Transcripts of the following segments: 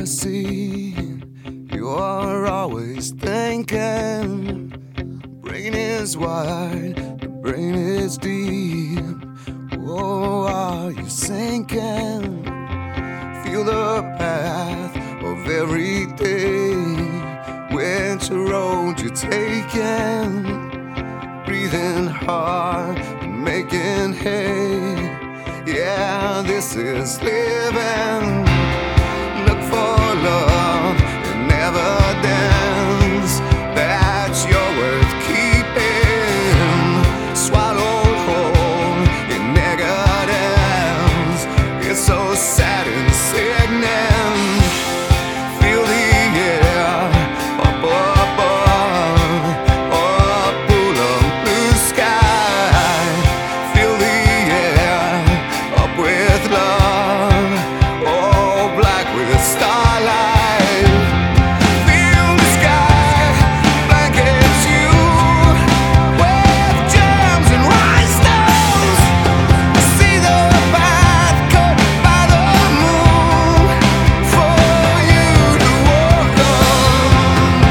see you are always thinking. Brain is wide, the brain is deep. Oh, are you sinking? Feel the path of every day, which road you're taking. Breathing hard and making hay. Yeah, this is living. Look for love and evidence that you're worth keeping. Swallowed whole in negatives. It's so sad and sickening. Feel the air up above, a pool of blue sky. Feel the air up with love, oh, black with starlight. Feel the sky blankets you with gems and rhinestones. See the path cut by the moon for you to walk on.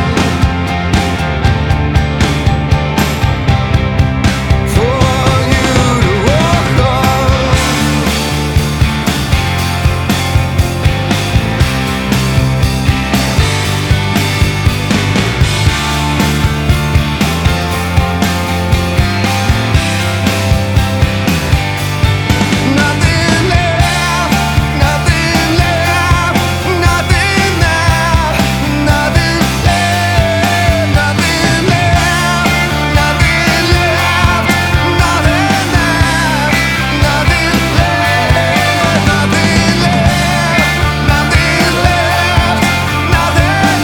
For you to walk on. Nothing left, nothing left, nothing left, nothing left, nothing left, nothing left, nothing left, nothing left, nothing left, nothing left, nothing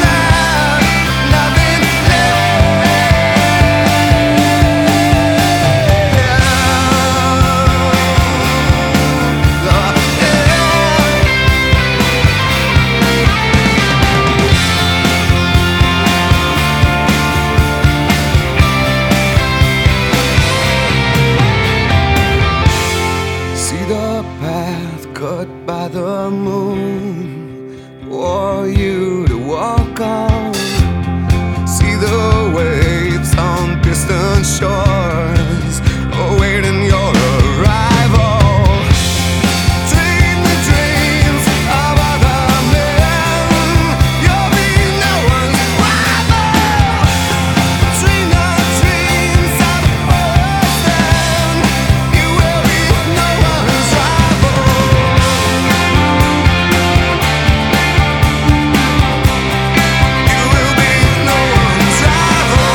See the path cut by the moon for you to walk on. See the waves on distant shores awaiting your arrival. Dream the dreams of other men. You'll be no one's rival. Dream the dreams of the person. You will be no one's rival. You will be no one's rival.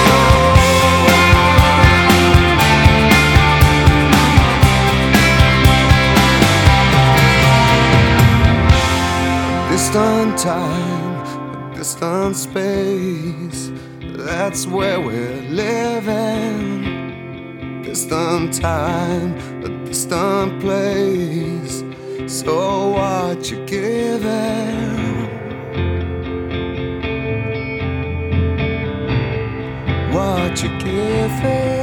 Distant time, a distant space. That's where we're living. Distant time, a distant place. So what you giving? What you giving?